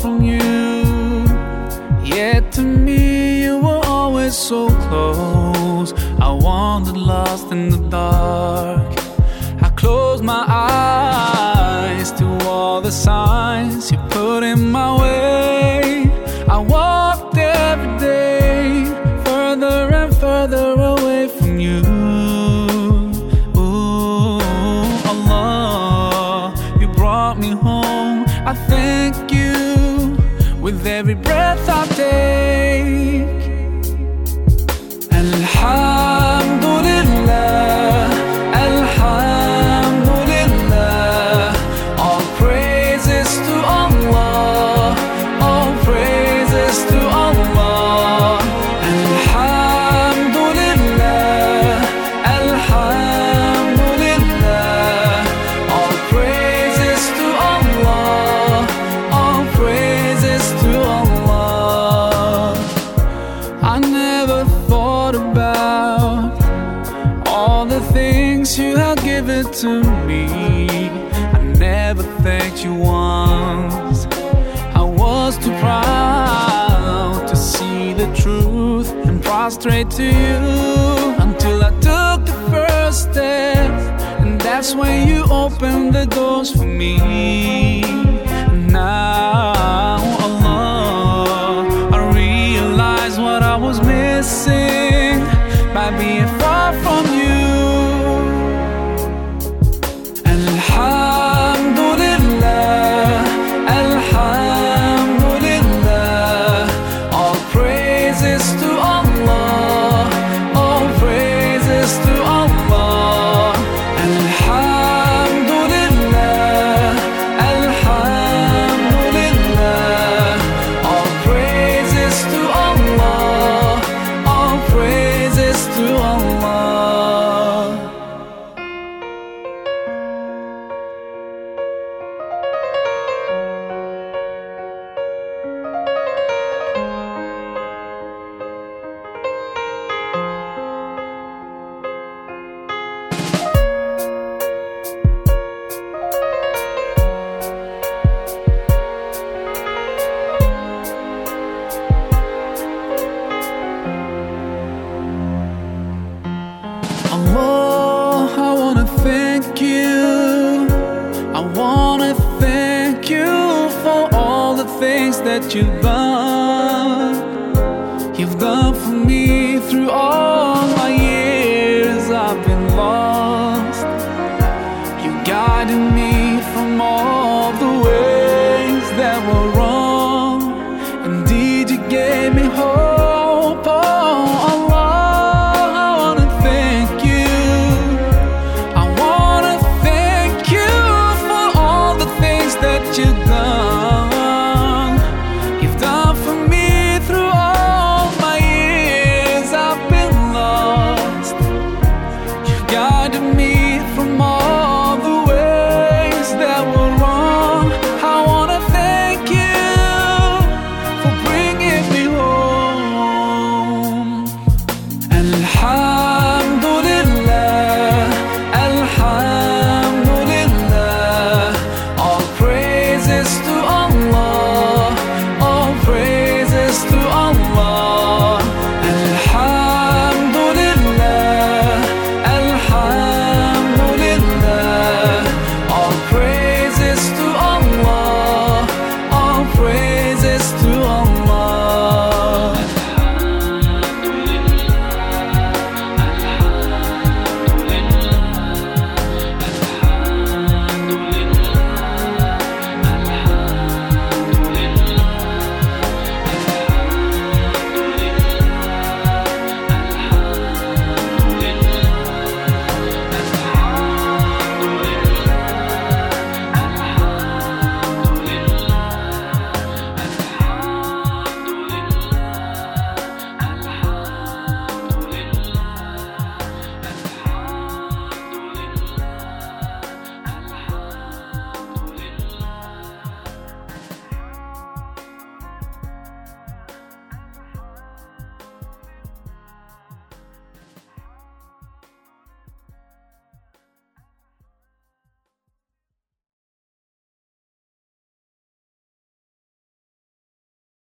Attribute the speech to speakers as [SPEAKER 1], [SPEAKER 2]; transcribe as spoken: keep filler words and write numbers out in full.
[SPEAKER 1] from you. Yet to me you were always so close. I wandered lost in the dark. I closed my eyes to all the signs you put in my way. I walked every day further and further away from you. Ooh, Allah, you brought me home. I thank you with every breath I take. Alhamdulillah, Alhamdulillah, all praises to Allah, all praises to Allah. Alhamdulillah, Alhamdulillah, all praises to Allah, all praises to Allah. I never thought about all the things you have given to me. I never thanked you once. I was too proud to see the truth and prostrate to you, until I took the first step, and that's when you opened the doors for me. Now, Allah, I realize what I was missing by being far from you. Alhamdulillah, Alhamdulillah, all praises to Allah, all praises to Allah. Alhamdulillah, Alhamdulillah, all praises to Allah, all praises to Allah. Allah, I wanna thank you. I wanna thank you for all the things that you've done.